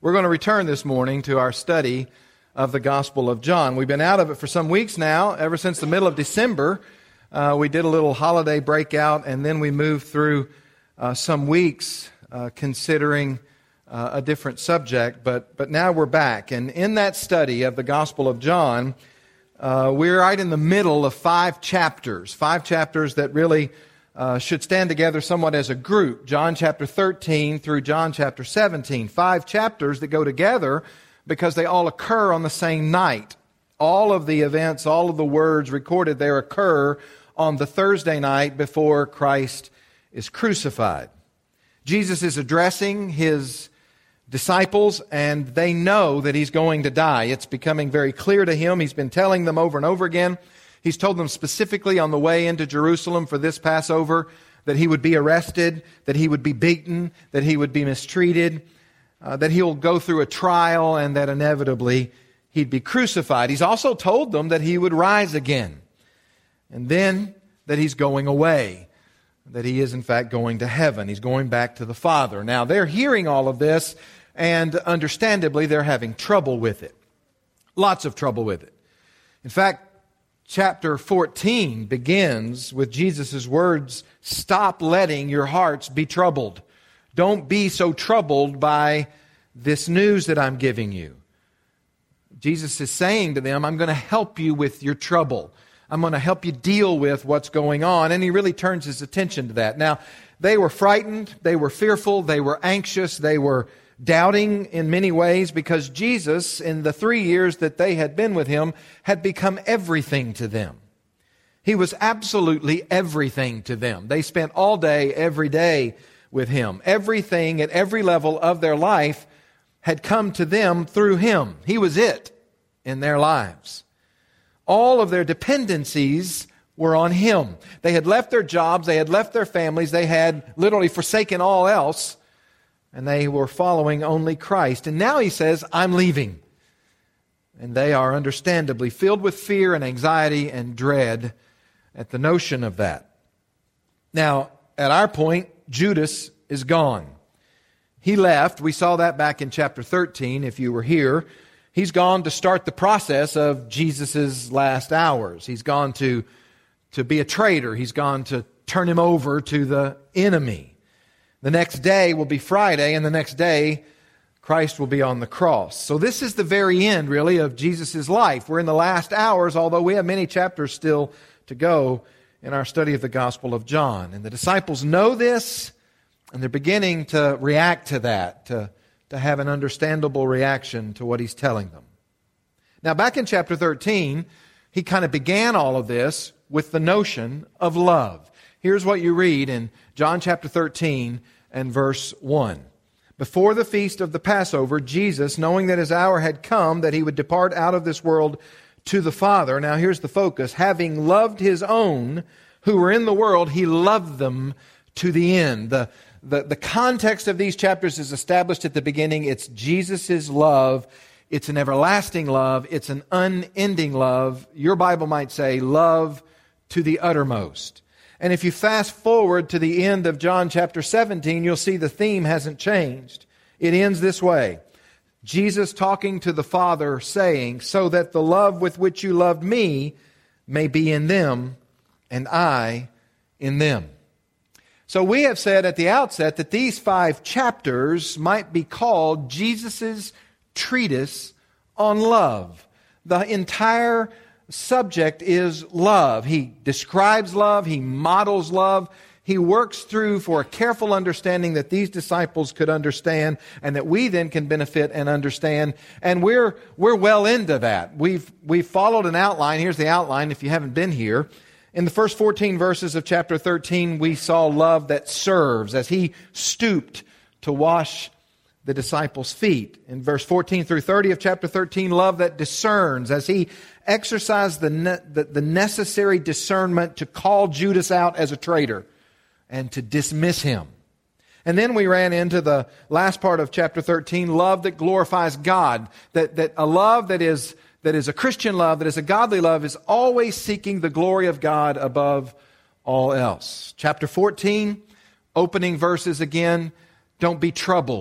We're going to return this morning to our study of the Gospel of John. We've been out of it for some weeks now, ever since the middle of December. We did a little holiday breakout, and then we moved through some weeks considering a different subject. But now we're back. And in that study of the Gospel of John, we're right in the middle of five chapters that really should stand together somewhat as a group. John chapter 13 through John chapter 17. 5 chapters that go together because they all occur on the same night. All of the events, all of the words recorded there occur on the Thursday night before Christ is crucified. Jesus is addressing his disciples, and they know that he's going to die. It's becoming very clear to him. He's been telling them over and over again. He's told them specifically on the way into Jerusalem for this Passover that he would be arrested, that he would be beaten, that he would be mistreated, that he'll go through a trial, and that inevitably he'd be crucified. He's also told them that he would rise again, and then that he's going away, that he is in fact going to heaven. He's going back to the Father. Now, they're hearing all of this, and understandably, they're having trouble with it. Lots of trouble with it. In fact, Chapter 14 begins with Jesus' words, "Stop letting your hearts be troubled. Don't be so troubled by this news that I'm giving you." Jesus is saying to them, I'm going to help you with your trouble. I'm going to help you deal with what's going on. And he really turns his attention to that. Now, they were frightened, they were fearful, they were anxious, they were doubting in many ways because Jesus, in the 3 years that they had been with him, had become everything to them. He was absolutely everything to them. They spent all day, every day with him. Everything at every level of their life had come to them through him. He was it in their lives. All of their dependencies were on him. They had left their jobs, they had left their families, they had literally forsaken all else, and they were following only Christ. And now he says, I'm leaving. And they are understandably filled with fear and anxiety and dread at the notion of that. Now, at our point, Judas is gone. He left. We saw that back in chapter 13, if you were here. He's gone to start the process of Jesus' last hours. He's gone to be a traitor. He's gone to turn him over to the enemy. The next day will be Friday, and the next day, Christ will be on the cross. So this is the very end, really, of Jesus' life. We're in the last hours, although we have many chapters still to go in our study of the Gospel of John. And the disciples know this, and they're beginning to react to that, to have an understandable reaction to what he's telling them. Now, back in chapter 13, he kind of began all of this with the notion of love. Here's what you read in John chapter 13 and verse 1. Before the feast of the Passover, Jesus, knowing that his hour had come, that he would depart out of this world to the Father. Now here's the focus. Having loved his own who were in the world, he loved them to the end. The context of these chapters is established at the beginning. It's Jesus' love. It's an everlasting love. It's an unending love. Your Bible might say love to the uttermost. And if you fast forward to the end of John chapter 17, you'll see the theme hasn't changed. It ends this way. Jesus talking to the Father saying, so that the love with which you loved me may be in them and I in them. So we have said at the outset that these 5 chapters might be called Jesus' treatise on love. The entire subject is love. He describes love. He models love. He works through for a careful understanding that these disciples could understand and that we then can benefit and understand. And we're well into that. We've followed an outline. Here's the outline if you haven't been here. In the first 14 verses of chapter 13, we saw love that serves as he stooped to wash the disciples' feet. In verse 14 through 30 of chapter 13, love that discerns as he exercised the necessary discernment to call Judas out as a traitor and to dismiss him. And then we ran into the last part of chapter 13, love that glorifies God, that a love that is a Christian love, that is a godly love, is always seeking the glory of God above all else. Chapter 14, opening verses again, don't be troubled.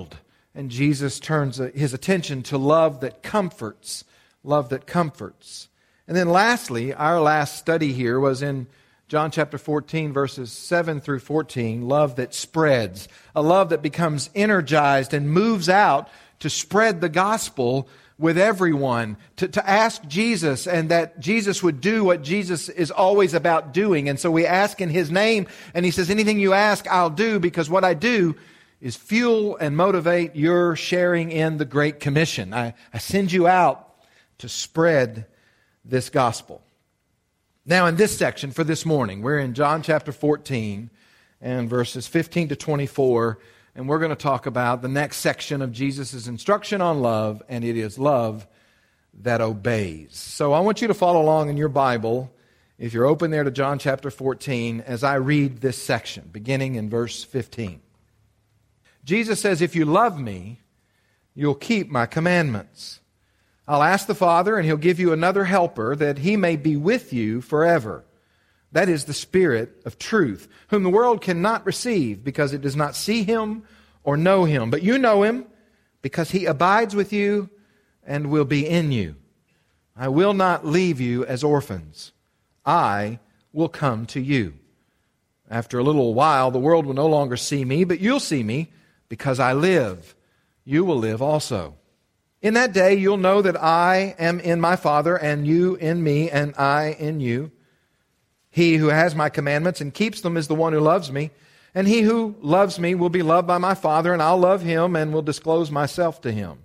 And Jesus turns his attention to love that comforts. Love that comforts. And then lastly, our last study here was in John chapter 14, verses 7 through 14, love that spreads. A love that becomes energized and moves out to spread the gospel with everyone, to ask Jesus, and that Jesus would do what Jesus is always about doing. And so we ask in His name, and He says, anything you ask, I'll do, because what I do is fuel and motivate your sharing in the Great Commission. I send you out to spread this gospel. Now in this section for this morning, we're in John chapter 14 and verses 15 to 24, and we're going to talk about the next section of Jesus' instruction on love, and it is love that obeys. So I want you to follow along in your Bible, if you're open there to John chapter 14, as I read this section, beginning in verse 15. Jesus says, if you love me, you'll keep my commandments. I'll ask the Father, and He'll give you another helper, that He may be with you forever. That is the Spirit of truth, whom the world cannot receive, because it does not see Him or know Him. But you know Him, because He abides with you and will be in you. I will not leave you as orphans. I will come to you. After a little while, the world will no longer see me, but you'll see me, because I live. You will live also. In that day you'll know that I am in my Father, and you in me, and I in you. He who has my commandments and keeps them is the one who loves me. And he who loves me will be loved by my Father, and I'll love him and will disclose myself to him.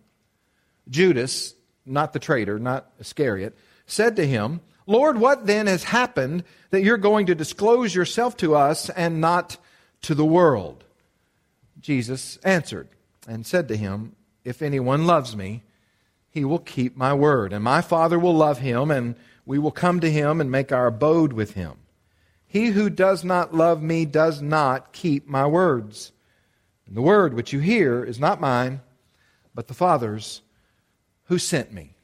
Judas, not the traitor, not Iscariot, said to him, Lord, what then has happened that you're going to disclose yourself to us and not to the world? Jesus answered and said to him, if anyone loves me, he will keep my word, and my Father will love him, and we will come to him and make our abode with him. He who does not love me does not keep my words. And the word which you hear is not mine, but the Father's who sent me.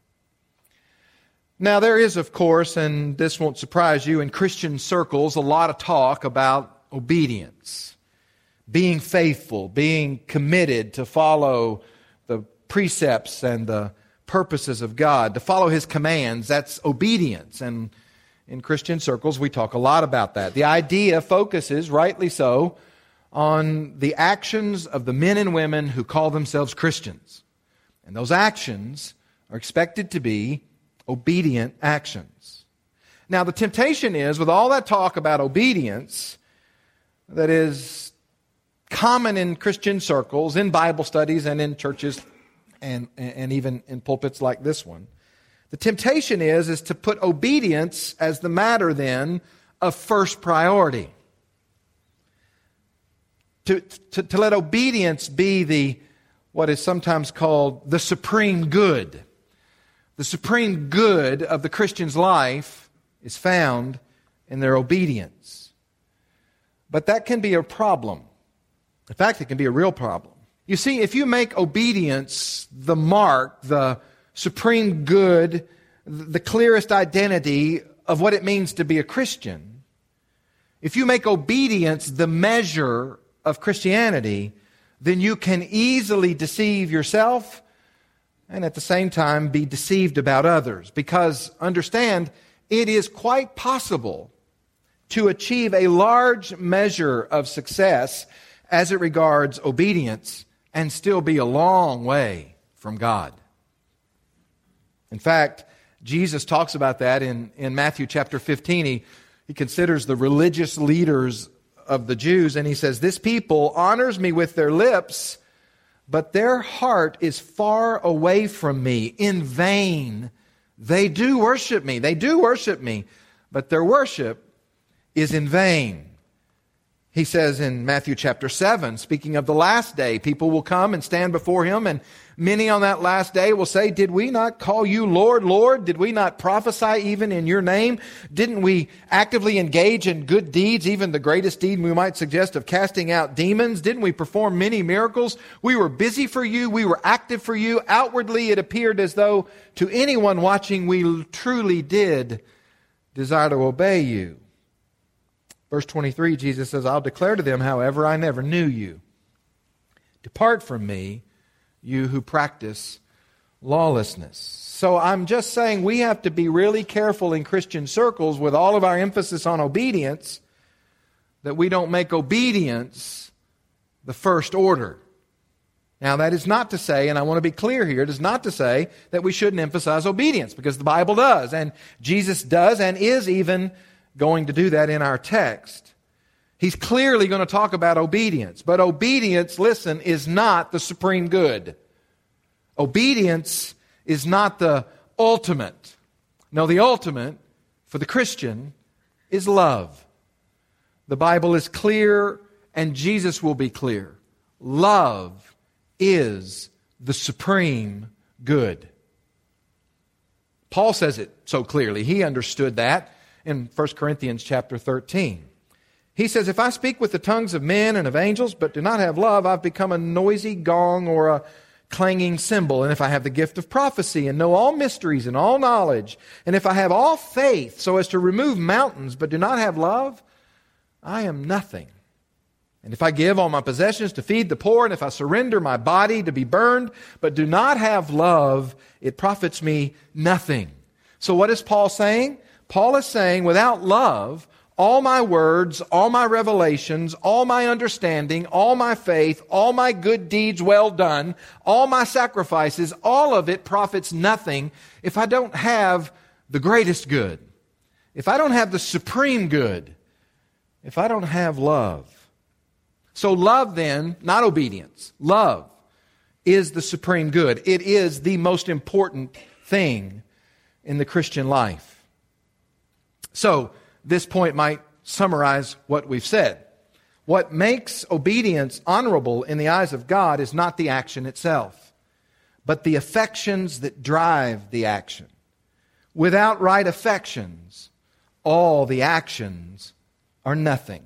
Now there is, of course, and this won't surprise you, in Christian circles a lot of talk about obedience. Being faithful, being committed to follow the precepts and the purposes of God, to follow His commands, that's obedience. And in Christian circles, we talk a lot about that. The idea focuses, rightly so, on the actions of the men and women who call themselves Christians. And those actions are expected to be obedient actions. Now, the temptation is, with all that talk about obedience, that is common in Christian circles, in Bible studies, and in churches, and even in pulpits like this one. The temptation is to put obedience as the matter then of first priority. To let obedience be what is sometimes called the supreme good. The supreme good of the Christian's life is found in their obedience. But that can be a problem. In fact, it can be a real problem. You see, if you make obedience the mark, the supreme good, the clearest identity of what it means to be a Christian, if you make obedience the measure of Christianity, then you can easily deceive yourself and at the same time be deceived about others. Because, understand, it is quite possible to achieve a large measure of success as it regards obedience and still be a long way from God. In fact, Jesus talks about that in Matthew chapter 15. He considers the religious leaders of the Jews, and he says, this people honors me with their lips, but their heart is far away from me. In vain, they do worship me. They do worship me, but their worship is in vain. He says in Matthew chapter 7, speaking of the last day, people will come and stand before Him, and many on that last day will say, did we not call you Lord, Lord? Did we not prophesy even in your name? Didn't we actively engage in good deeds, even the greatest deed we might suggest of casting out demons? Didn't we perform many miracles? We were busy for you. We were active for you. Outwardly, it appeared as though to anyone watching, we truly did desire to obey you. Verse 23, Jesus says, I'll declare to them, however, I never knew you. Depart from me, you who practice lawlessness. So I'm just saying we have to be really careful in Christian circles with all of our emphasis on obedience, that we don't make obedience the first order. Now, that is not to say, and I want to be clear here, it is not to say that we shouldn't emphasize obedience, because the Bible does, and Jesus does, and is even going to do that in our text. He's clearly going to talk about obedience, but obedience, listen, is not the supreme good. Obedience is not the ultimate. No, the ultimate for the Christian is love. The Bible is clear, and Jesus will be clear. Love is the supreme good. Paul says it so clearly. He understood that in 1 Corinthians chapter 13. He says, if I speak with the tongues of men and of angels, but do not have love, I've become a noisy gong or a clanging cymbal. And if I have the gift of prophecy and know all mysteries and all knowledge, and if I have all faith so as to remove mountains, but do not have love, I am nothing. And if I give all my possessions to feed the poor, and if I surrender my body to be burned, but do not have love, it profits me nothing. So what is Paul saying? Paul is saying, without love, all my words, all my revelations, all my understanding, all my faith, all my good deeds well done, all my sacrifices, all of it profits nothing if I don't have the greatest good, if I don't have the supreme good, if I don't have love. So love then, not obedience, love is the supreme good. It is the most important thing in the Christian life. So this point might summarize what we've said. What makes obedience honorable in the eyes of God is not the action itself, but the affections that drive the action. Without right affections, all the actions are nothing.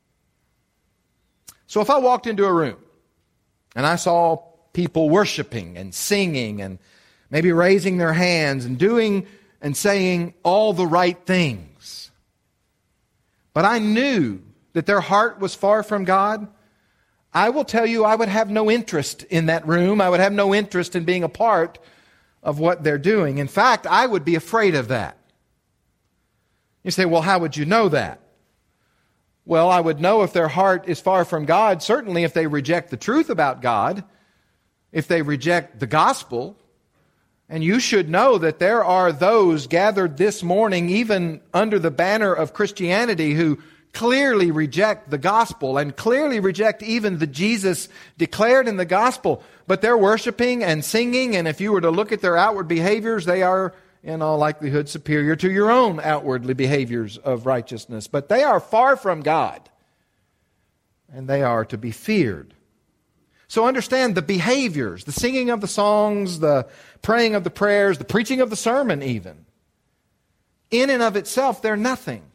So if I walked into a room and I saw people worshiping and singing and maybe raising their hands and doing and saying all the right things, but I knew that their heart was far from God, I will tell you I would have no interest in that room. I would have no interest in being a part of what they're doing. In fact, I would be afraid of that. You say, well, how would you know that? Well, I would know if their heart is far from God, certainly if they reject the truth about God, if they reject the gospel. And you should know that there are those gathered this morning, even under the banner of Christianity, who clearly reject the gospel and clearly reject even the Jesus declared in the gospel. But they're worshiping and singing, and if you were to look at their outward behaviors, they are in all likelihood superior to your own outwardly behaviors of righteousness. But they are far from God, and they are to be feared. So understand the behaviors, the singing of the songs, the praying of the prayers, the preaching of the sermon even. In and of itself, they're nothing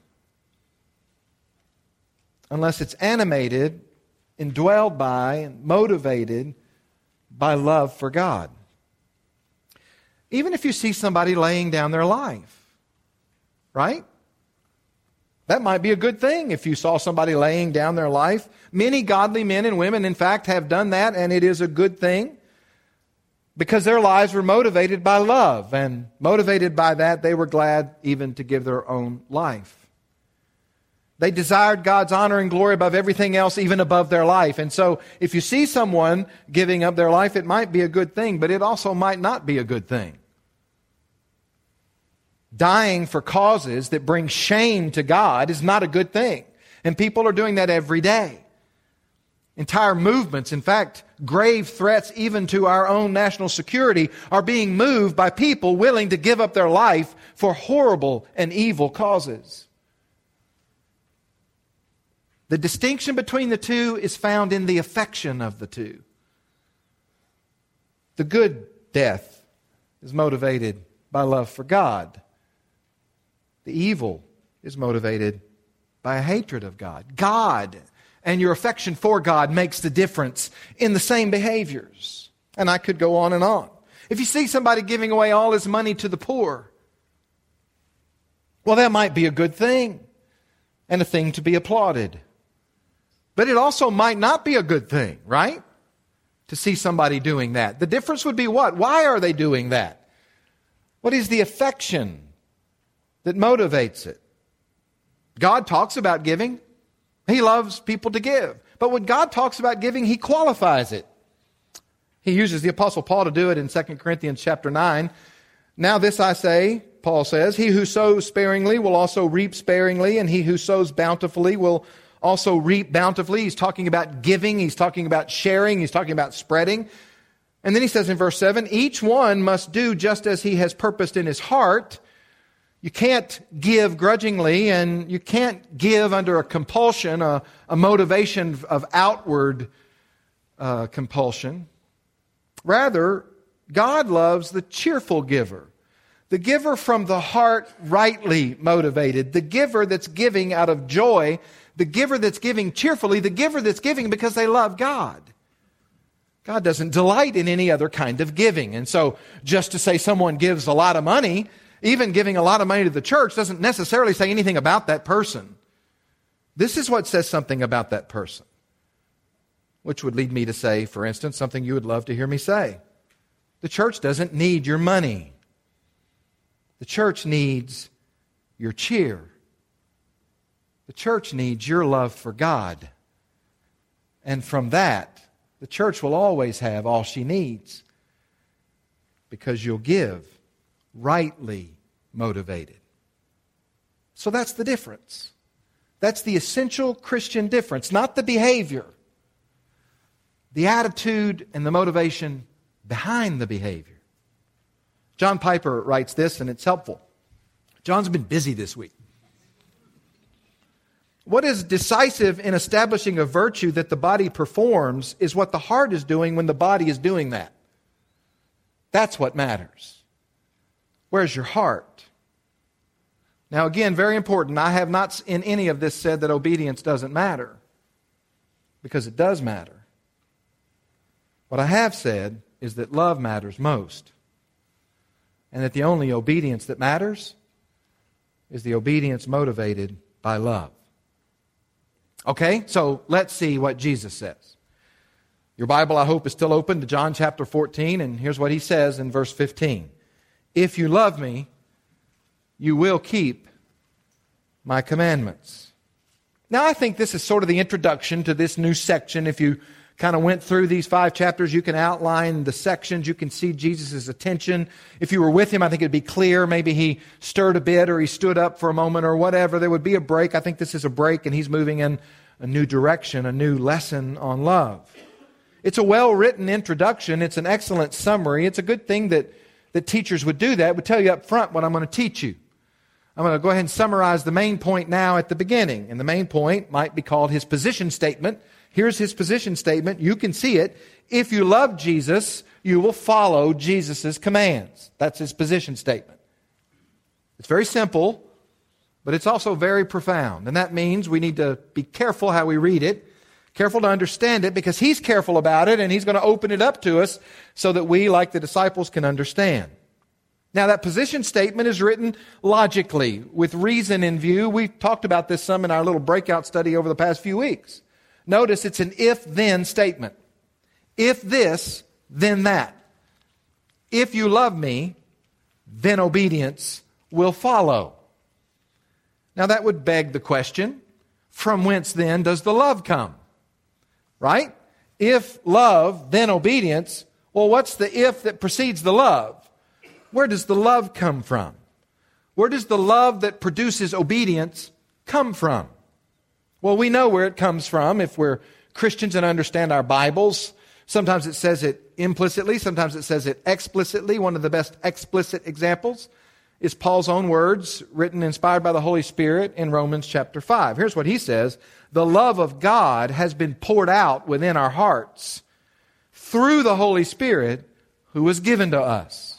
unless it's animated, indwelled by, and motivated by love for God. Even if you see somebody laying down their life, right? That might be a good thing if you saw somebody laying down their life. Many godly men and women, in fact, have done that, and it is a good thing because their lives were motivated by love, and motivated by that, they were glad even to give their own life. They desired God's honor and glory above everything else, even above their life. And so if you see someone giving up their life, it might be a good thing, but it also might not be a good thing. Dying for causes that bring shame to God is not a good thing. And people are doing that every day. Entire movements, in fact, grave threats even to our own national security, are being moved by people willing to give up their life for horrible and evil causes. The distinction between the two is found in the affection of the two. The good death is motivated by love for God. The evil is motivated by a hatred of God. God and your affection for God makes the difference in the same behaviors. And I could go on and on. If you see somebody giving away all his money to the poor, well, that might be a good thing and a thing to be applauded. But it also might not be a good thing, right? to see somebody doing that. The difference would be what? Why are they doing that? What is the affection that motivates it? God talks about giving. He loves people to give. But when God talks about giving, He qualifies it. He uses the Apostle Paul to do it in 2 Corinthians chapter 9. Now this I say, Paul says, he who sows sparingly will also reap sparingly, and he who sows bountifully will also reap bountifully. He's talking about giving. He's talking about sharing. He's talking about spreading. And then he says in verse 7, each one must do just as he has purposed in his heart. You can't give grudgingly, and you can't give under a compulsion, a motivation of outward compulsion. Rather, God loves the cheerful giver. The giver from the heart rightly motivated. The giver that's giving out of joy. The giver that's giving cheerfully. The giver that's giving because they love God. God doesn't delight in any other kind of giving. And so just to say someone gives a lot of money, even giving a lot of money to the church, doesn't necessarily say anything about that person. This is what says something about that person. Which would lead me to say, for instance, something you would love to hear me say. The church doesn't need your money. The church needs your cheer. The church needs your love for God. And from that, the church will always have all she needs because you'll give rightly motivated. So that's the difference. That's the essential Christian difference, not the behavior. The attitude and the motivation behind the behavior. John Piper writes this, and it's helpful. John's been busy this week. What is decisive in establishing a virtue that the body performs is what the heart is doing when the body is doing that. That's what matters. Where's your heart? Now again, very important. I have not in any of this said that obedience doesn't matter, because it does matter. What I have said is that love matters most, and that the only obedience that matters is the obedience motivated by love. Okay, so let's see what Jesus says. Your Bible, I hope, is still open to John chapter 14, and here's what He says in verse 15. If you love me, you will keep my commandments. Now, I think this is sort of the introduction to this new section. If you kind of went through these 5 chapters, you can outline the sections. You can see Jesus' attention. If you were with Him, I think it'd be clear. Maybe He stirred a bit, or He stood up for a moment, or whatever. There would be a break. I think this is a break, and He's moving in a new direction, a new lesson on love. It's a well-written introduction. It's an excellent summary. It's a good thing that teachers would do that, would tell you up front what I'm going to teach you. I'm going to go ahead and summarize the main point now at the beginning. And the main point might be called His position statement. Here's His position statement. You can see it. If you love Jesus, you will follow Jesus' commands. That's His position statement. It's very simple, but it's also very profound. And that means we need to be careful how we read it, careful to understand it, because He's careful about it, and He's going to open it up to us so that we, like the disciples, can understand. Now, that position statement is written logically, with reason in view. We've talked about this some in our little breakout study over the past few weeks. Notice it's an if-then statement. If this, then that. If you love me, then obedience will follow. Now, that would beg the question, from whence then does the love come? Right? If love, then obedience. Well, what's the if that precedes the love? Where does the love come from? Where does the love that produces obedience come from? Well, we know where it comes from if we're Christians and understand our Bibles. Sometimes it says it implicitly, sometimes it says it explicitly. One of the best explicit examples is Paul's own words, written, inspired by the Holy Spirit in Romans chapter 5. Here's what he says. The love of God has been poured out within our hearts through the Holy Spirit who was given to us.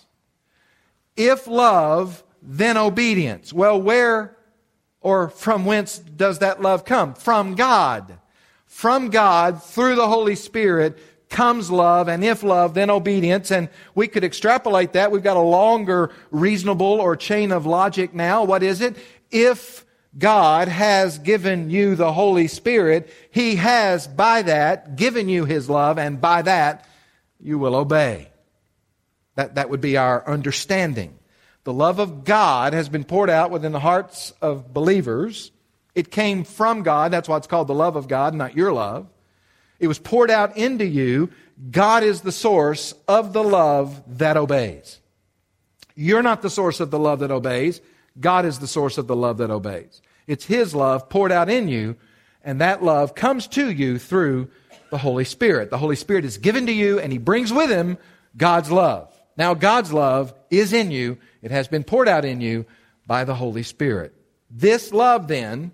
If love, then obedience. Well, where or from whence does that love come? From God. From God, through the Holy Spirit, comes love, and if love, then obedience. And we could extrapolate that. We've got a longer reasonable or chain of logic now. What is it? If God has given you the Holy Spirit, He has by that given you His love, and by that you will obey. That would be our understanding. The love of God has been poured out within the hearts of believers. It came from God. That's why it's called the love of God, not your love. It was poured out into you. God is the source of the love that obeys. You're not the source of the love that obeys. God is the source of the love that obeys. It's His love poured out in you, and that love comes to you through the Holy Spirit. The Holy Spirit is given to you, and He brings with Him God's love. Now, God's love is in you. It has been poured out in you by the Holy Spirit. This love then,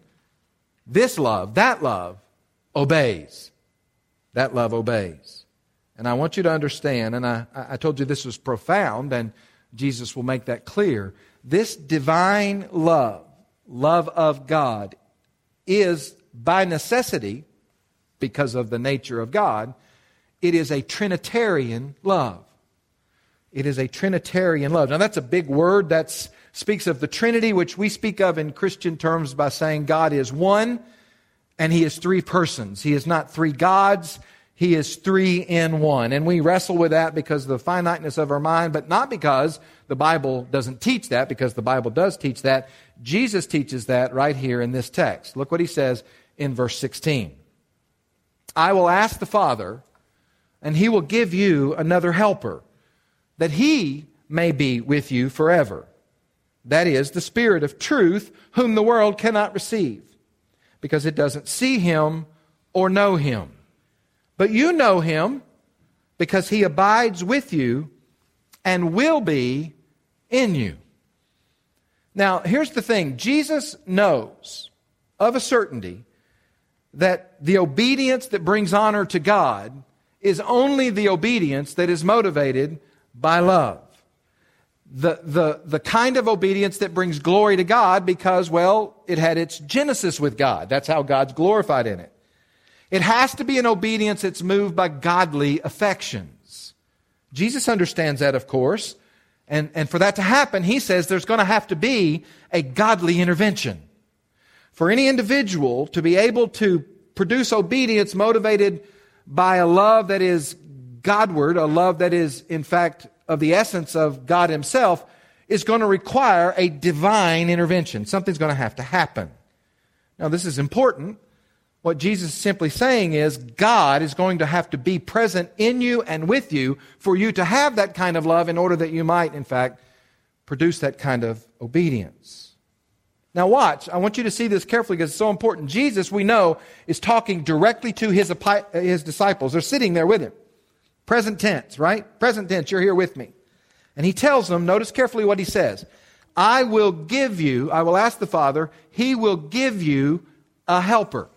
that love, obeys. That love obeys. And I want you to understand, and I told you this was profound, and Jesus will make that clear. This divine love of God, is by necessity, because of the nature of God, it is a Trinitarian love. It is a Trinitarian love. Now that's a big word. That speaks of the Trinity, which we speak of in Christian terms by saying God is one and He is three persons. He is not three gods. He is three in one. And we wrestle with that because of the finiteness of our mind, but not because the Bible doesn't teach that, because the Bible does teach that. Jesus teaches that right here in this text. Look what He says in verse 16. I will ask the Father, and He will give you another helper, that He may be with you forever. That is, the Spirit of truth, whom the world cannot receive, because it doesn't see Him or know Him. But you know Him, because He abides with you and will be in you. Now, here's the thing. Jesus knows of a certainty that the obedience that brings honor to God is only the obedience that is motivated by love. The kind of obedience that brings glory to God because, well, it had its genesis with God. That's how God's glorified in it. It has to be an obedience that's moved by godly affections. Jesus understands that, of course. And for that to happen, He says there's going to have to be a godly intervention. For any individual to be able to produce obedience motivated by a love that is Godward, a love that is, in fact, of the essence of God Himself, is going to require a divine intervention. Something's going to have to happen. Now, this is important. What Jesus is simply saying is God is going to have to be present in you and with you for you to have that kind of love in order that you might, in fact, produce that kind of obedience. Now watch. I want you to see this carefully because it's so important. Jesus, we know, is talking directly to His disciples. They're sitting there with Him. Present tense, right? Present tense, you're here with me. And He tells them, notice carefully what He says. I will ask the Father, He will give you a helper.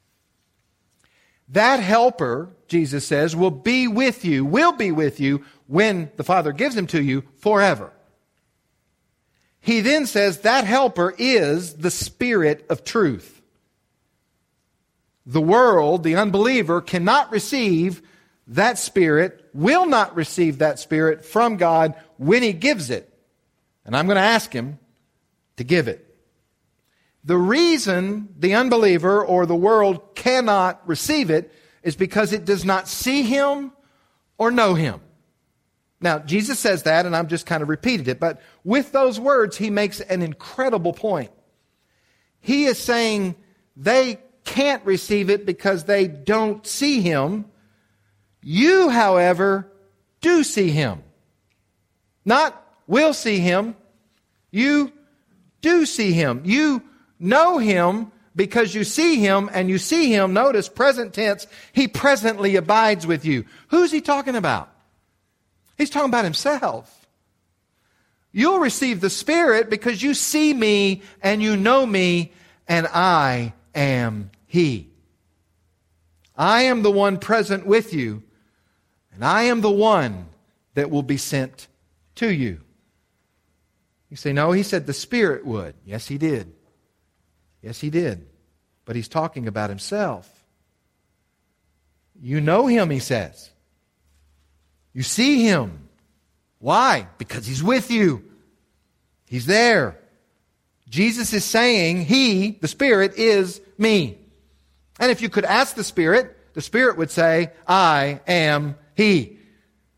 That helper, Jesus says, will be with you when the Father gives Him to you forever. He then says that helper is the Spirit of truth. The world, the unbeliever, cannot receive that Spirit, will not receive that Spirit from God when He gives it. And I'm going to ask Him to give it. The reason the unbeliever or the world cannot receive it is because it does not see Him or know Him. Now, Jesus says that, and I'm just kind of repeated it, but with those words, He makes an incredible point. He is saying they can't receive it because they don't see Him. You, however, do see Him. Not will see Him. You do see Him. You know Him because you see Him, and you see Him, notice, present tense, He presently abides with you. Who's He talking about? He's talking about Himself. You'll receive the Spirit because you see me and you know me, and I am He. I am the one present with you, and I am the one that will be sent to you. You say, no, He said the Spirit would. Yes, He did. Yes, He did. But He's talking about Himself. You know Him, He says. You see Him. Why? Because He's with you. He's there. Jesus is saying He, the Spirit, is me. And if you could ask the Spirit would say, I am He.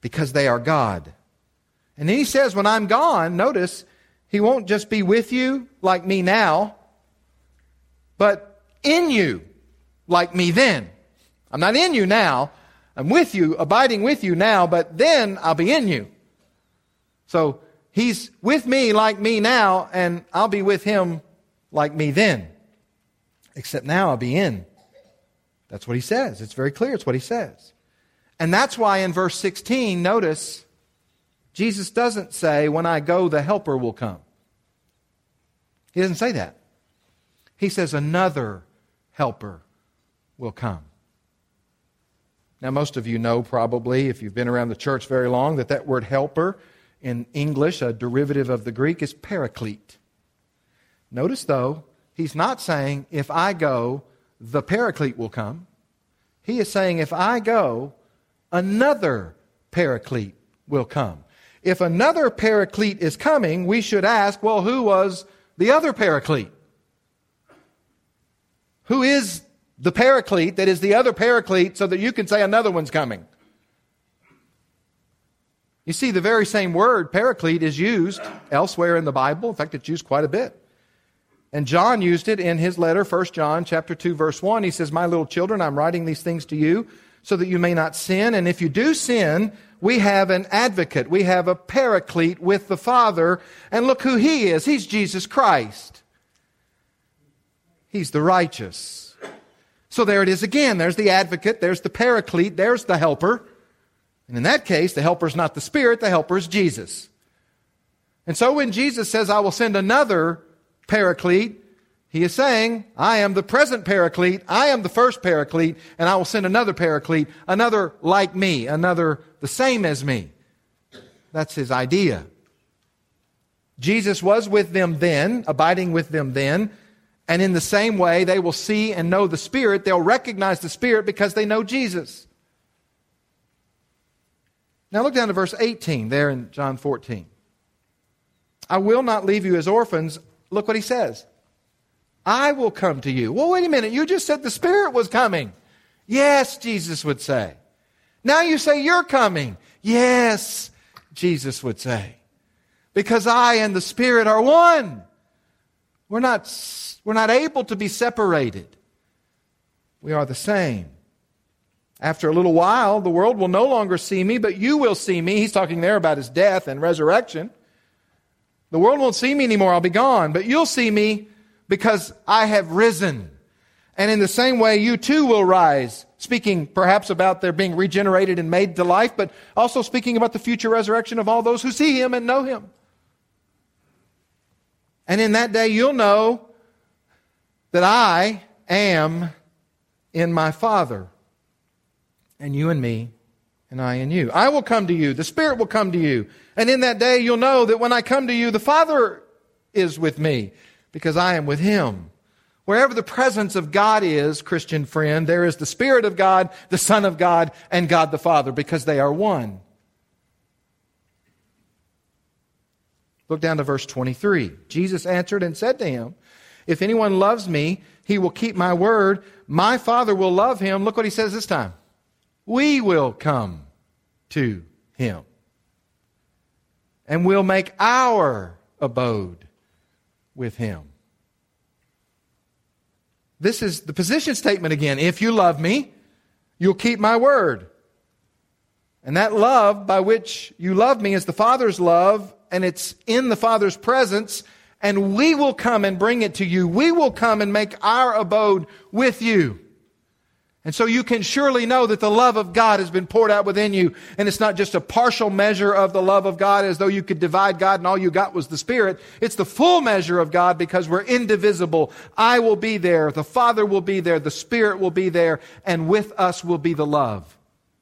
because they are God. And then he says, when I'm gone, notice, he won't just be with you like me now, but in you like me then. I'm not in you now. I'm with you, abiding with you now, but then I'll be in you. So he's with me like me now, and I'll be with him like me then. Except now I'll be in. That's what he says. It's very clear. It's what he says. And that's why in verse 16, notice, Jesus doesn't say, when I go, the helper will come. He doesn't say that. He says, another helper will come. Now, most of you know probably, if you've been around the church very long, that word helper in English, a derivative of the Greek, is paraclete. Notice, though, he's not saying, if I go, the paraclete will come. He is saying, if I go, another paraclete will come. If another paraclete is coming, we should ask, well, who was the other paraclete? Who is the paraclete that is the other paraclete so that you can say another one's coming? You see, the very same word, paraclete, is used elsewhere in the Bible. In fact, it's used quite a bit. And John used it in his letter, 1 John chapter 2, verse 1. He says, my little children, I'm writing these things to you so that you may not sin. And if you do sin, we have an advocate. We have a paraclete with the Father. And look who he is. He's Jesus Christ. He's the righteous. So there it is again. There's the advocate. There's the paraclete. There's the helper. And in that case, the helper's not the Spirit. The helper is Jesus. And so when Jesus says, I will send another paraclete, he is saying, I am the present paraclete. I am the first paraclete. And I will send another paraclete. Another like me. Another the same as me. That's his idea. Jesus was with them then, abiding with them then. And in the same way, they will see and know the Spirit. They'll recognize the Spirit because they know Jesus. Now look down to verse 18 there in John 14. I will not leave you as orphans. Look what he says. I will come to you. Well, wait a minute. You just said the Spirit was coming. Yes, Jesus would say. Now you say you're coming. Yes, Jesus would say. Because I and the Spirit are one. We're not able to be separated. We are the same. After a little while, the world will no longer see me, but you will see me. He's talking there about his death and resurrection. The world won't see me anymore. I'll be gone. But you'll see me because I have risen. And in the same way, you too will rise. Speaking perhaps about their being regenerated and made to life, but also speaking about the future resurrection of all those who see him and know him. And in that day, you'll know that I am in my Father, and you in me, and I in you. I will come to you. The Spirit will come to you. And in that day, you'll know that when I come to you, the Father is with me, because I am with him. Wherever the presence of God is, Christian friend, there is the Spirit of God, the Son of God, and God the Father, because they are one. Look down to verse 23. Jesus answered and said to him, if anyone loves me, he will keep my word. My Father will love him. Look what he says this time. We will come to him. And we'll make our abode with him. This is the position statement again. If you love me, you'll keep my word. And that love by which you love me is the Father's love, and it's in the Father's presence, and we will come and bring it to you. We will come and make our abode with you. And so you can surely know that the love of God has been poured out within you. And it's not just a partial measure of the love of God as though you could divide God and all you got was the Spirit. It's the full measure of God because we're indivisible. I will be there. The Father will be there. The Spirit will be there. And with us will be the love.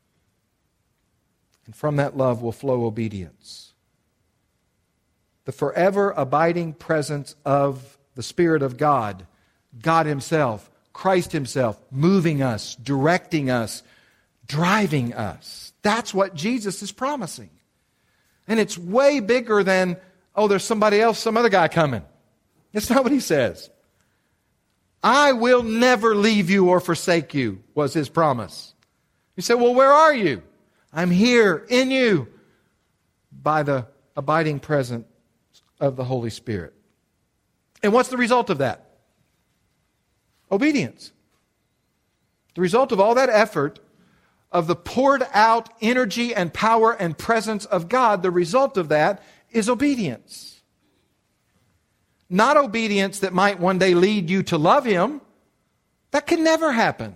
And from that love will flow obedience. The forever abiding presence of the Spirit of God, God Himself, Christ Himself, moving us, directing us, driving us. That's what Jesus is promising. And it's way bigger than, oh, there's somebody else, some other guy coming. That's not what He says. I will never leave you or forsake you, was His promise. You say, well, where are you? I'm here in you by the abiding presence of the Holy Spirit. And what's the result of that? Obedience. The result of all that effort, of the poured out energy and power and presence of God, the result of that is obedience. Not obedience that might one day lead you to love Him. That can never happen.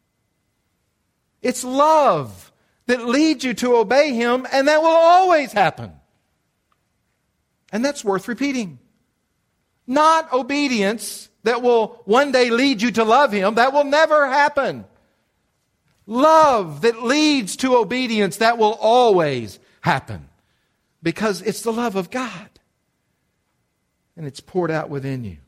It's love that leads you to obey Him, and that will always happen. And that's worth repeating. Not obedience that will one day lead you to love Him. That will never happen. Love that leads to obedience, that will always happen. Because it's the love of God. And it's poured out within you.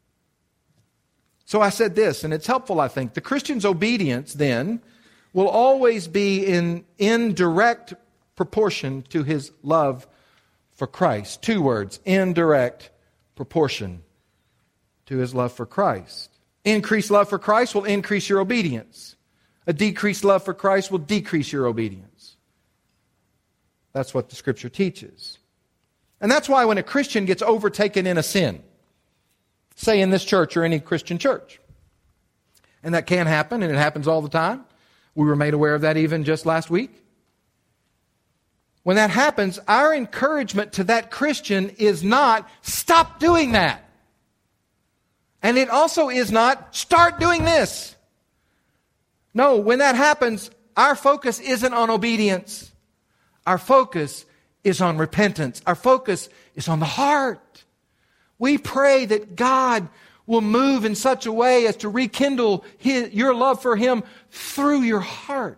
So I said this, and it's helpful, I think. The Christian's obedience, then, will always be in direct proportion to his love for Christ. 2 words, in direct proportion to his love for Christ. Increased love for Christ will increase your obedience. A decreased love for Christ will decrease your obedience. That's what the Scripture teaches. And that's why when a Christian gets overtaken in a sin, say in this church or any Christian church, and that can happen, and it happens all the time. We were made aware of that even just last week. When that happens, our encouragement to that Christian is not, stop doing that. And it also is not, start doing this. No, when that happens, our focus isn't on obedience. Our focus is on repentance. Our focus is on the heart. We pray that God will move in such a way as to rekindle your love for Him through your heart.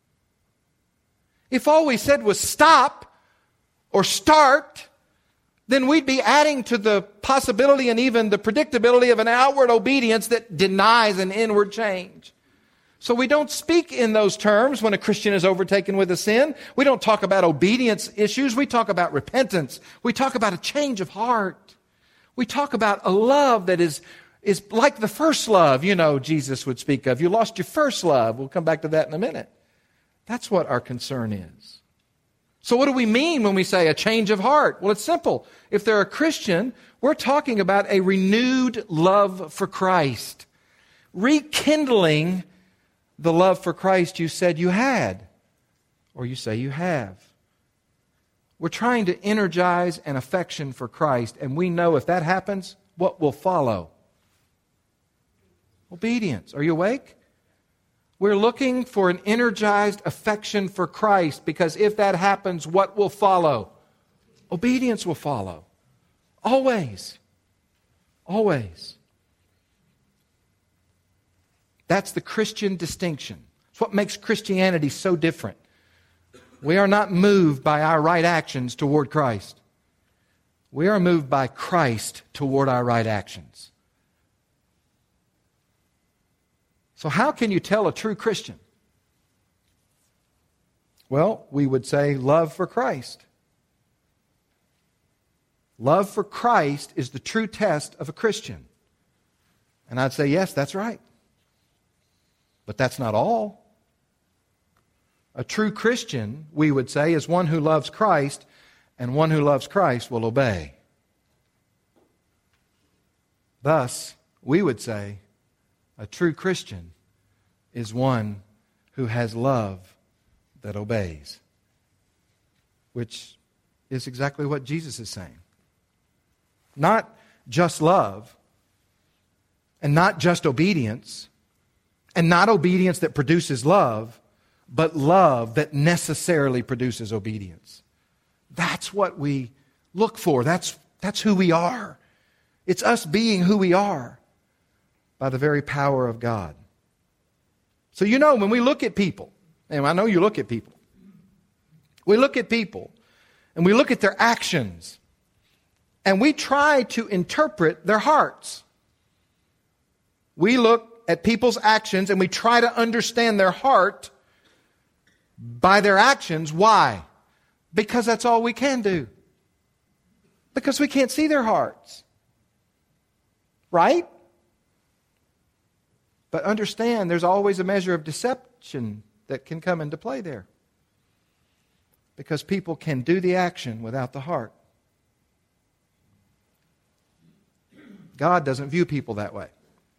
If all we said was stop or start, then we'd be adding to the possibility and even the predictability of an outward obedience that denies an inward change. So we don't speak in those terms when a Christian is overtaken with a sin. We don't talk about obedience issues. We talk about repentance. We talk about a change of heart. We talk about a love that is like the first love, Jesus would speak of. You lost your first love. We'll come back to that in a minute. That's what our concern is. So what do we mean when we say a change of heart? Well, it's simple. If they're a Christian, we're talking about a renewed love for Christ. Rekindling the love for Christ you said you had, or you say you have. We're trying to energize an affection for Christ, and we know if that happens, what will follow? Obedience. Are you awake? We're looking for an energized affection for Christ, because if that happens, what will follow? Obedience will follow. Always. Always. That's the Christian distinction. It's what makes Christianity so different. We are not moved by our right actions toward Christ. We are moved by Christ toward our right actions. So how can you tell a true Christian? Well, we would say love for Christ. Love for Christ is the true test of a Christian. And I'd say, yes, that's right. But that's not all. A true Christian, we would say, is one who loves Christ, and one who loves Christ will obey. Thus, we would say, a true Christian is one who has love that obeys, which is exactly what Jesus is saying. Not just love, and not just obedience, and not obedience that produces love, but love that necessarily produces obedience. That's what we look for. That's who we are. It's us being who we are by the very power of God. So when we look at people, and I know you look at people, we look at people and we look at their actions and we try to interpret their hearts. We look at people's actions and we try to understand their heart by their actions. Why? Because that's all we can do. Because we can't see their hearts. Right? But understand, there's always a measure of deception that can come into play there. Because people can do the action without the heart. God doesn't view people that way.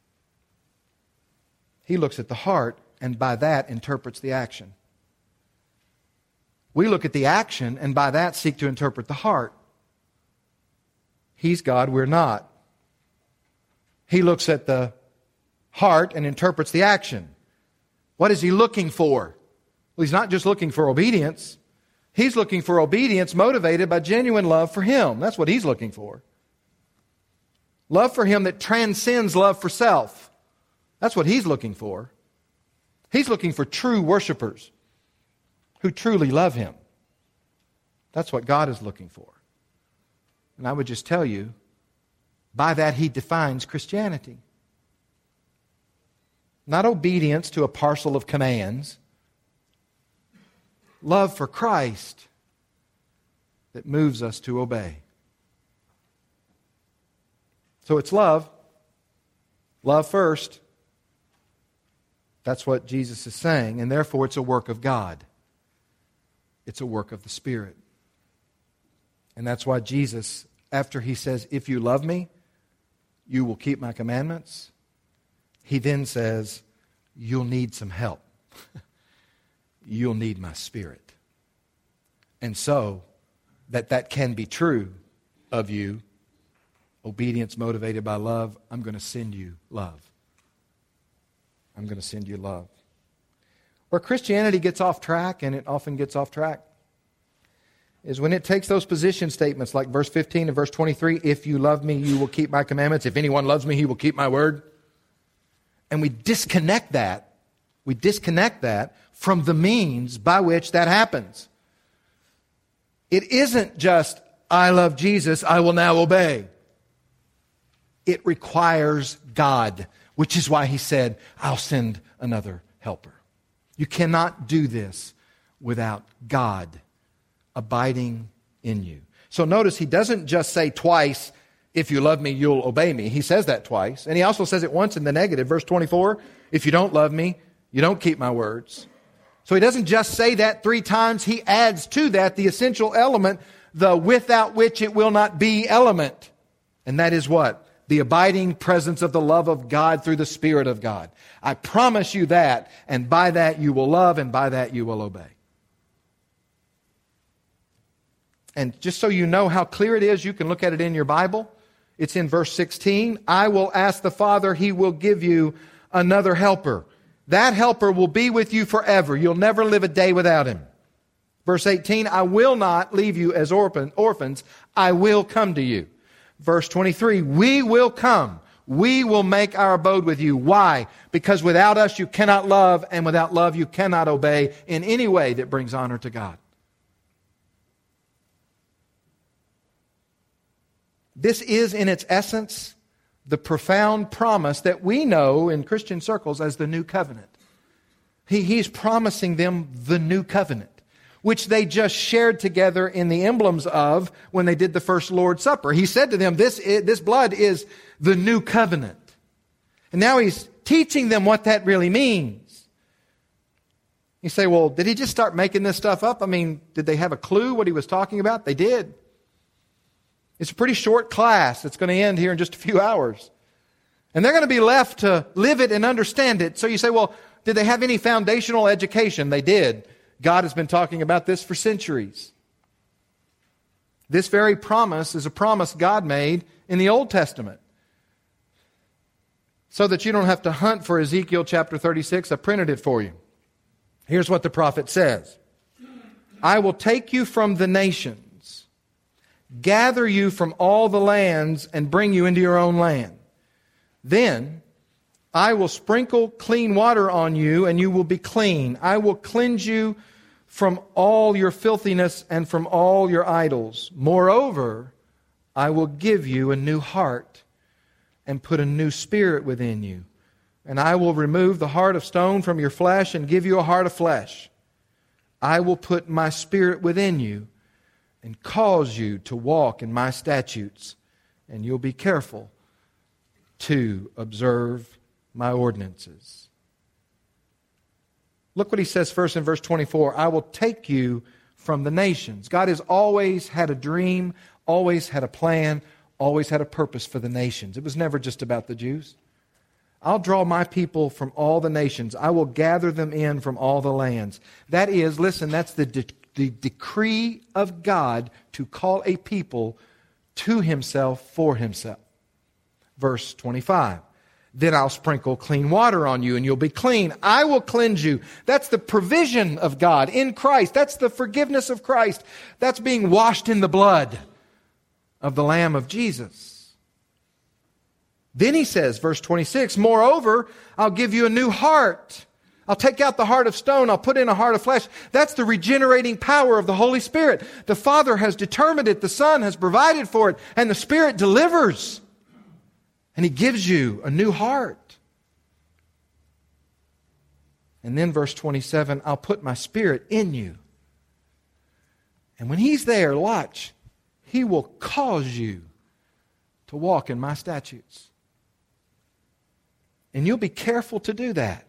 He looks at the heart and by that interprets the action. We look at the action and by that seek to interpret the heart. He's God, we're not. He looks at the heart and interprets the action. What is He looking for? Well, He's not just looking for obedience. He's looking for obedience motivated by genuine love for Him. That's what He's looking for. Love for Him that transcends love for self. That's what He's looking for. He's looking for true worshipers who truly love Him. That's what God is looking for. And I would just tell you, by that He defines Christianity. Not obedience to a parcel of commands. Love for Christ that moves us to obey. So it's love. Love first. That's what Jesus is saying. And therefore it's a work of God. It's a work of the Spirit. And that's why Jesus, after He says, if you love me, you will keep my commandments, He then says, you'll need some help. You'll need my Spirit. And so, that can be true of you, obedience motivated by love, I'm going to send you love. I'm going to send you love. Where Christianity gets off track, and it often gets off track, is when it takes those position statements like verse 15 and verse 23, if you love me, you will keep my commandments. If anyone loves me, he will keep my word. And we disconnect that. We disconnect that from the means by which that happens. It isn't just, I love Jesus, I will now obey. It requires God, which is why He said, I'll send another helper. You cannot do this without God abiding in you. So notice He doesn't just say twice, if you love me, you'll obey me. He says that twice. And He also says it once in the negative. Verse 24, if you don't love me, you don't keep my words. So He doesn't just say that 3 times. He adds to that the essential element, the without which it will not be element. And that is what? The abiding presence of the love of God through the Spirit of God. I promise you that, and by that you will love, and by that you will obey. And just so you know how clear it is, you can look at it in your Bible. It's in verse 16. I will ask the Father, He will give you another helper. That helper will be with you forever. You'll never live a day without Him. Verse 18, I will not leave you as orphans. I will come to you. Verse 23, we will come. We will make our abode with you. Why? Because without us you cannot love, and without love you cannot obey in any way that brings honor to God. This is, in its essence, the profound promise that we know in Christian circles as the new covenant. He's promising them the new covenant, which they just shared together in the emblems of when they did the first Lord's Supper. He said to them, this blood is the new covenant. And now He's teaching them what that really means. You say, well, did He just start making this stuff up? I mean, did they have a clue what He was talking about? They did. It's a pretty short class that's going to end here in just a few hours. And they're going to be left to live it and understand it. So you say, well, did they have any foundational education? They did. God has been talking about this for centuries. This very promise is a promise God made in the Old Testament. So that you don't have to hunt for Ezekiel chapter 36, I printed it for you. Here's what the prophet says. I will take you from the nations, gather you from all the lands, and bring you into your own land. Then I will sprinkle clean water on you, and you will be clean. I will cleanse you from all your filthiness and from all your idols. Moreover, I will give you a new heart and put a new spirit within you. And I will remove the heart of stone from your flesh and give you a heart of flesh. I will put my spirit within you and cause you to walk in my statutes, and you'll be careful to observe my ordinances. Look what He says first in verse 24. I will take you from the nations. God has always had a dream, always had a plan, always had a purpose for the nations. It was never just about the Jews. I'll draw my people from all the nations. I will gather them in from all the lands. That is, listen, that's the decree of God to call a people to Himself for Himself. Verse 25. Then I'll sprinkle clean water on you and you'll be clean. I will cleanse you. That's the provision of God in Christ. That's the forgiveness of Christ. That's being washed in the blood of the Lamb of Jesus. Then He says, verse 26, moreover, I'll give you a new heart. I'll take out the heart of stone. I'll put in a heart of flesh. That's the regenerating power of the Holy Spirit. The Father has determined it. The Son has provided for it. And the Spirit delivers. And He gives you a new heart. And then verse 27, I'll put my Spirit in you. And when He's there, watch, He will cause you to walk in my statutes. And you'll be careful to do that.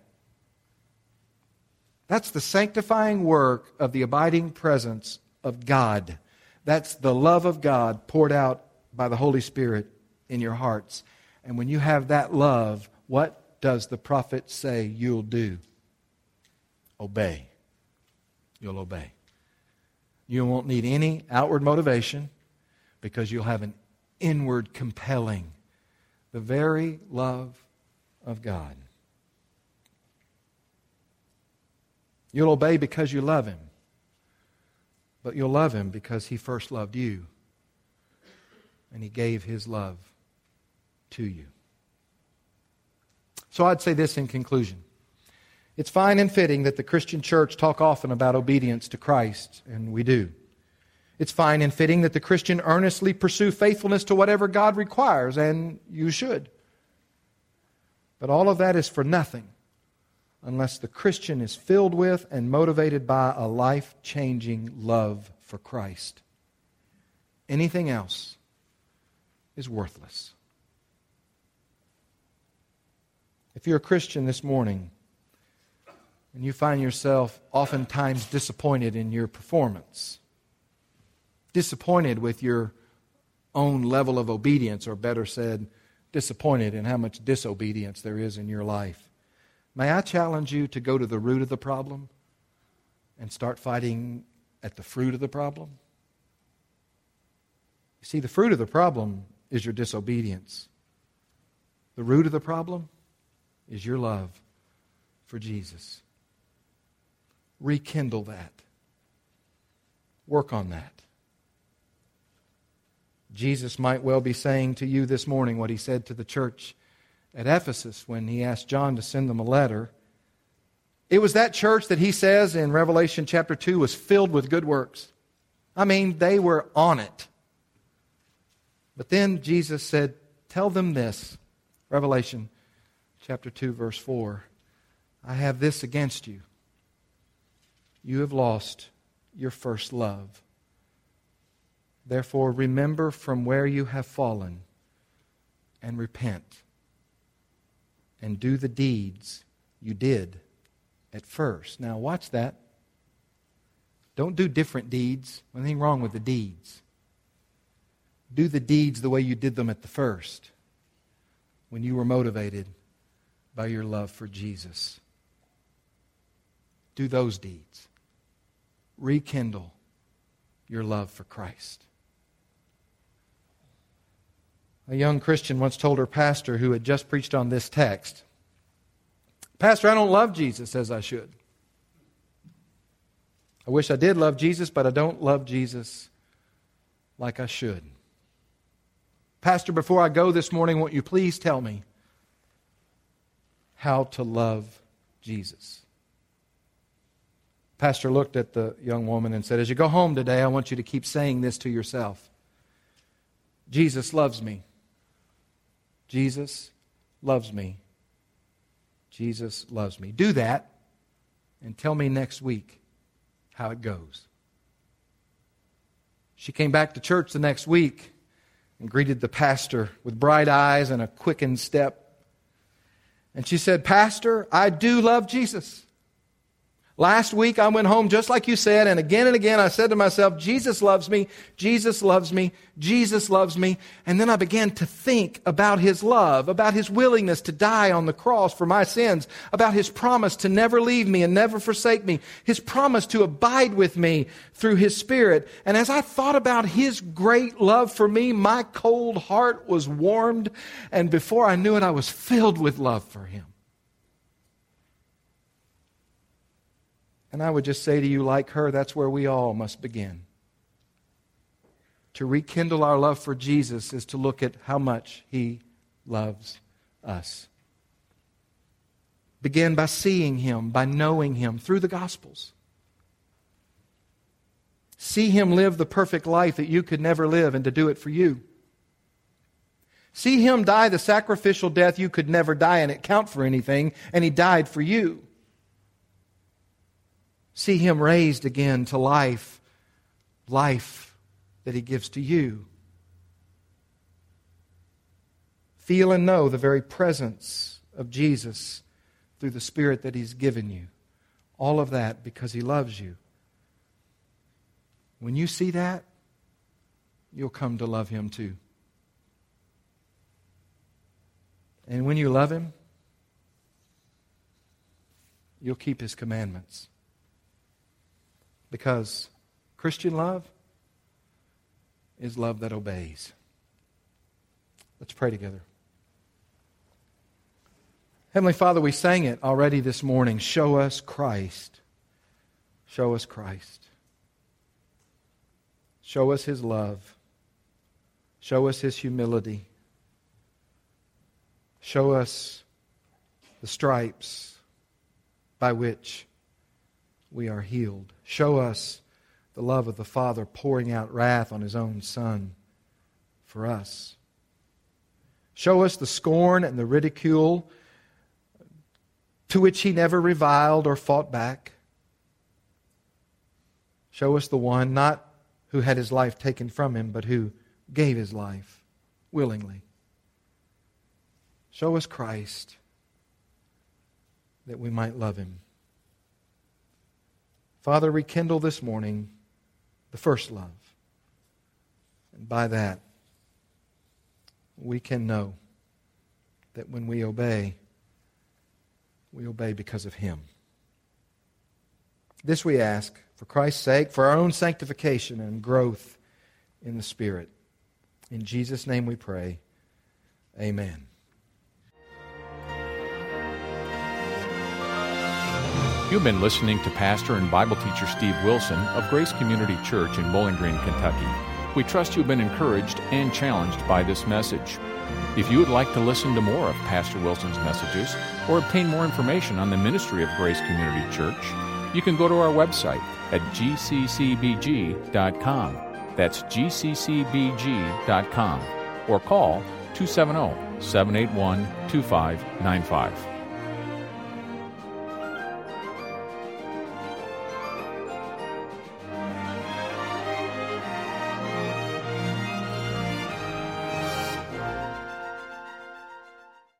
That's the sanctifying work of the abiding presence of God. That's the love of God poured out by the Holy Spirit in your hearts. And when you have that love, what does the prophet say you'll do? Obey. You'll obey. You won't need any outward motivation because you'll have an inward compelling, the very love of God. You'll obey because you love Him. But you'll love Him because He first loved you. And He gave His love to you. So I'd say this in conclusion. It's fine and fitting that the Christian church talk often about obedience to Christ, and we do. It's fine and fitting that the Christian earnestly pursue faithfulness to whatever God requires, and you should. But all of that is for nothing unless the Christian is filled with and motivated by a life-changing love for Christ. Anything else is worthless. If you're a Christian this morning and you find yourself oftentimes disappointed in your performance, disappointed with your own level of obedience, or better said, disappointed in how much disobedience there is in your life, may I challenge you to go to the root of the problem and start fighting at the fruit of the problem? You see, the fruit of the problem is your disobedience. The root of the problem is your love for Jesus. Rekindle that. Work on that. Jesus might well be saying to you this morning what He said to the church at Ephesus when He asked John to send them a letter. It was that church that He says in Revelation chapter 2 was filled with good works. I mean, they were on it. But then Jesus said, tell them this, Revelation chapter 2, verse 4, I have this against you. You have lost your first love. Therefore, remember from where you have fallen and repent and do the deeds you did at first. Now, watch that. Don't do different deeds. There's nothing wrong with the deeds. Do the deeds the way you did them at the first, when you were motivated by your love for Jesus. Do those deeds. Rekindle your love for Christ. A young Christian once told her pastor, who had just preached on this text, Pastor, I don't love Jesus as I should. I wish I did love Jesus, but I don't love Jesus like I should. Pastor, before I go this morning, won't you please tell me how to love Jesus? Pastor looked at the young woman and said, as you go home today, I want you to keep saying this to yourself. Jesus loves me. Jesus loves me. Jesus loves me. Do that and tell me next week how it goes. She came back to church the next week and greeted the pastor with bright eyes and a quickened step. And she said, Pastor, I do love Jesus. Last week I went home just like you said, and again I said to myself, Jesus loves me, Jesus loves me, Jesus loves me. And then I began to think about His love, about His willingness to die on the cross for my sins, about His promise to never leave me and never forsake me, His promise to abide with me through His Spirit. And as I thought about His great love for me, my cold heart was warmed, and before I knew it, I was filled with love for Him. And I would just say to you, like her, that's where we all must begin. To rekindle our love for Jesus is to look at how much He loves us. Begin by seeing Him, by knowing Him through the Gospels. See Him live the perfect life that you could never live, and to do it for you. See Him die the sacrificial death you could never die and it count for anything, and He died for you. See Him raised again to life, life that He gives to you. Feel and know the very presence of Jesus through the Spirit that He's given you. All of that because He loves you. When you see that, you'll come to love Him too. And when you love Him, you'll keep His commandments. Because Christian love is love that obeys. Let's pray together. Heavenly Father, we sang it already this morning. Show us Christ. Show us Christ. Show us His love. Show us His humility. Show us the stripes by which we are healed. Show us the love of the Father pouring out wrath on His own Son for us. Show us the scorn and the ridicule to which He never reviled or fought back. Show us the one, not who had His life taken from Him, but who gave His life willingly. Show us Christ, that we might love Him. Father, rekindle this morning the first love. And by that, we can know that when we obey because of Him. This we ask for Christ's sake, for our own sanctification and growth in the Spirit. In Jesus' name we pray. Amen. You've been listening to Pastor and Bible teacher Steve Wilson of Grace Community Church in Bowling Green, Kentucky. We trust you've been encouraged and challenged by this message. If you would like to listen to more of Pastor Wilson's messages or obtain more information on the ministry of Grace Community Church, you can go to our website at gccbg.com. That's gccbg.com. Or call 270-781-2595.